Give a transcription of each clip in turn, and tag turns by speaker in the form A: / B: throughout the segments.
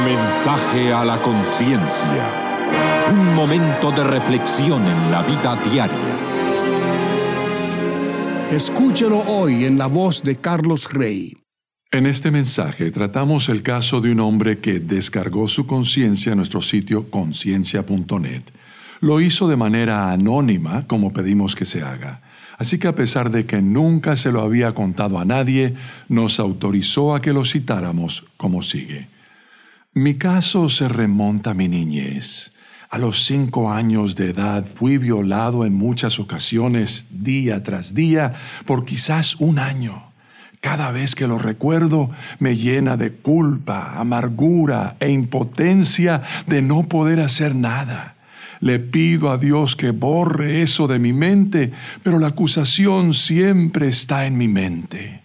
A: Mensaje a la conciencia. Un momento de reflexión en la vida diaria.
B: Escúchelo hoy en la voz de Carlos Rey.
C: En este mensaje tratamos el caso de un hombre que descargó su conciencia en nuestro sitio conciencia.net. Lo hizo de manera anónima, como pedimos que se haga. Así que a pesar de que nunca se lo había contado a nadie, nos autorizó a que lo citáramos como sigue. Mi caso se remonta a mi niñez. A los 5 años de edad fui violado en muchas ocasiones, día tras día, por quizás 1 año. Cada vez que lo recuerdo, me llena de culpa, amargura e impotencia de no poder hacer nada. Le pido a Dios que borre eso de mi mente, pero la acusación siempre está en mi mente.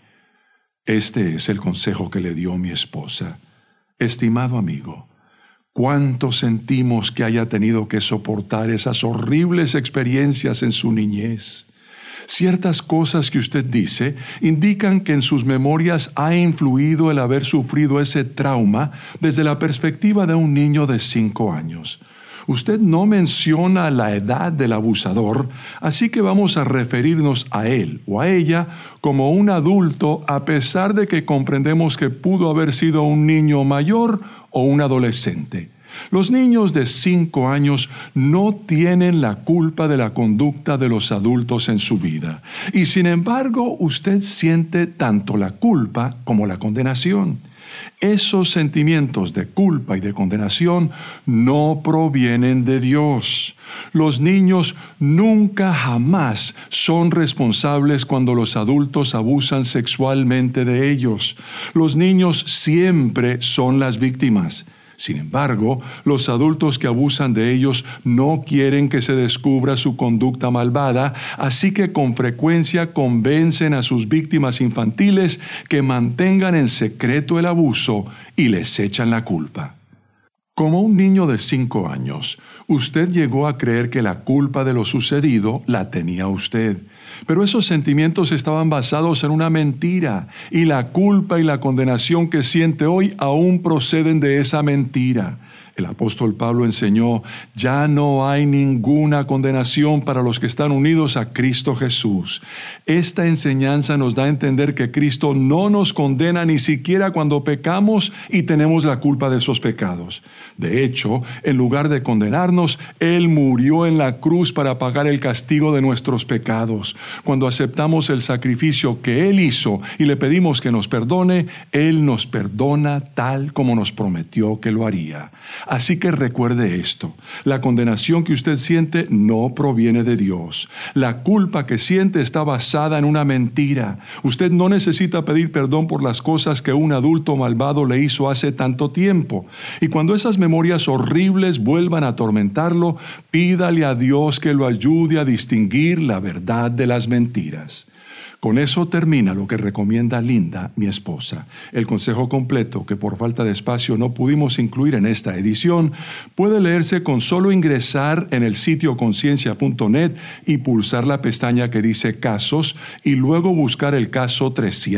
C: Este es el consejo que le dio mi esposa. Estimado amigo, ¿cuánto sentimos que haya tenido que soportar esas horribles experiencias en su niñez? Ciertas cosas que usted dice indican que en sus memorias ha influido el haber sufrido ese trauma desde la perspectiva de un niño de 5 años. Usted no menciona la edad del abusador, así que vamos a referirnos a él o a ella como un adulto, a pesar de que comprendemos que pudo haber sido un niño mayor o un adolescente. Los niños de 5 años no tienen la culpa de la conducta de los adultos en su vida. Y sin embargo, usted siente tanto la culpa como la condenación. Esos sentimientos de culpa y de condenación no provienen de Dios. Los niños nunca jamás son responsables cuando los adultos abusan sexualmente de ellos. Los niños siempre son las víctimas. Sin embargo, los adultos que abusan de ellos no quieren que se descubra su conducta malvada, así que con frecuencia convencen a sus víctimas infantiles que mantengan en secreto el abuso y les echan la culpa. Como un niño de 5 años, usted llegó a creer que la culpa de lo sucedido la tenía usted. Pero esos sentimientos estaban basados en una mentira, y la culpa y la condenación que siente hoy aún proceden de esa mentira. El apóstol Pablo enseñó, ya no hay ninguna condenación para los que están unidos a Cristo Jesús. Esta enseñanza nos da a entender que Cristo no nos condena ni siquiera cuando pecamos y tenemos la culpa de esos pecados. De hecho, en lugar de condenarnos, Él murió en la cruz para pagar el castigo de nuestros pecados. Cuando aceptamos el sacrificio que Él hizo y le pedimos que nos perdone, Él nos perdona tal como nos prometió que lo haría. Así que recuerde esto, la condenación que usted siente no proviene de Dios. La culpa que siente está basada en una mentira. Usted no necesita pedir perdón por las cosas que un adulto malvado le hizo hace tanto tiempo. Y cuando esas memorias horribles vuelvan a atormentarlo, pídale a Dios que lo ayude a distinguir la verdad de las mentiras. Con eso termina lo que recomienda Linda, mi esposa. El consejo completo, que por falta de espacio no pudimos incluir en esta edición, puede leerse con solo ingresar en el sitio conciencia.net y pulsar la pestaña que dice Casos y luego buscar el caso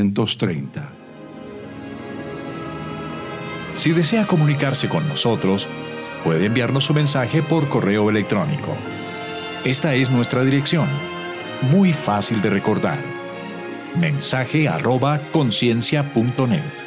C: 330.
D: Si desea comunicarse con nosotros, puede enviarnos su mensaje por correo electrónico. Esta es nuestra dirección, muy fácil de recordar. mensaje@conciencia.net